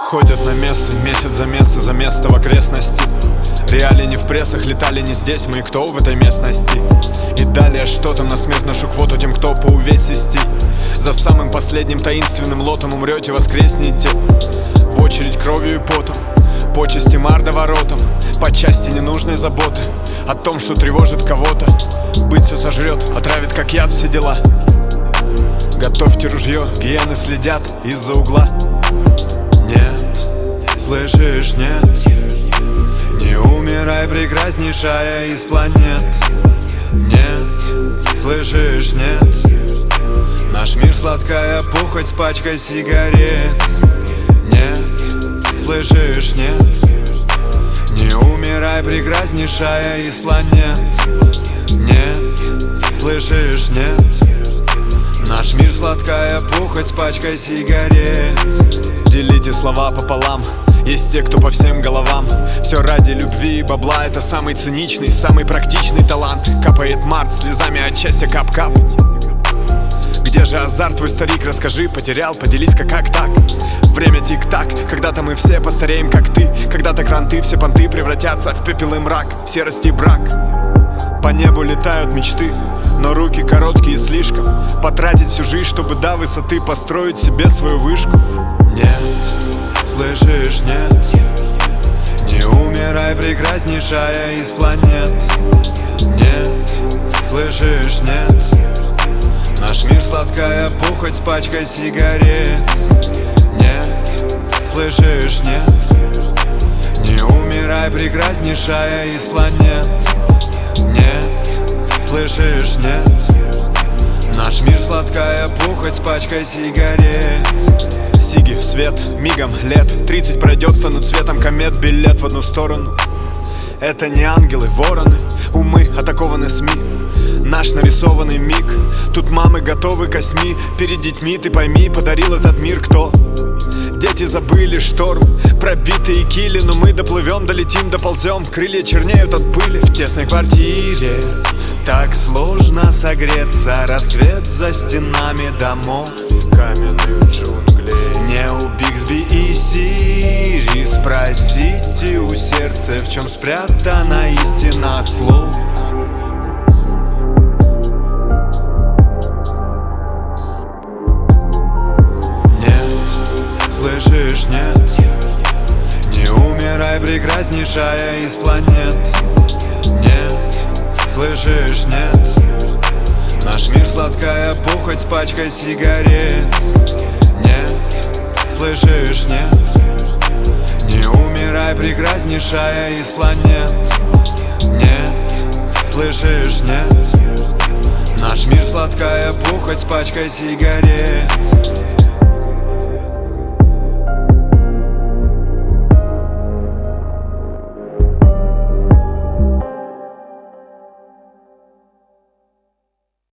Ходят на мессы, месяц за место в окрестности. Реалии не в прессах, летали не здесь, мы и кто в этой местности. И далее что-то на смерть нашу квоту тем, кто по увесисти. За самым последним таинственным лотом умрете, воскреснете. В очередь кровью и потом, почести марда воротам, по части ненужной заботы о том, что тревожит кого-то. Быть все сожрет, отравит как яд все дела. Готовьте ружье, гиены следят из-за угла. Нет, слышишь, нет, не умирай, прекраснейшая из планет. Нет, слышишь, нет, наш мир сладкая пухоть с пачкой сигарет. Нет, слышишь, нет, не умирай, прекраснейшая из планет. Нет, слышишь, нет, наш мир сладкая пухоть с пачкой сигарет. Делите слова пополам, есть те, кто по всем головам. Все ради любви и бабла, это самый циничный, самый практичный талант. Капает март слезами от счастья кап-кап. Где же азарт, твой старик, расскажи, потерял, поделись как так. Время тик-так, когда-то мы все постареем как ты. Когда-то кранты, все понты превратятся в пепел и мрак, в серость и брак. По небу летают мечты, но руки короткие слишком. Потратить всю жизнь, чтобы до высоты построить себе свою вышку. Нет, слышишь, нет, не умирай, прекраснейшая из планет. Нет, слышишь, нет, наш мир сладкая пухоть с пачкой сигарет. Нет, слышишь, нет, не умирай, прекраснейшая из планет. Нет, слышишь, нет, наш мир сладкая пухоть с пачкой сигарет. Сиги, свет, мигом, лет 30 пройдет, станут цветом комет. Билет в одну сторону. Это не ангелы, вороны, умы атакованы СМИ. Наш нарисованный миг, тут мамы готовы ко 8. Перед детьми, ты пойми, подарил этот мир кто? Дети забыли шторм, пробитые кили, но мы доплывем, долетим, доползем. Крылья чернеют от пыли в тесной квартире. Так сложно согреться, рассвет за стенами домов каменных джунглей. Не у Бигсби и Сири спросите у сердца, в чем спрятана истина слов. Слышишь, нет, не умирай, прекраснейшая из планет. Нет, слышишь, нет, наш мир сладкая пухоть с пачкой сигарет. Нет, слышишь, нет, не умирай, прекраснейшая из планет. Нет, слышишь, нет, наш мир сладкая пухоть с пачкой сигарет.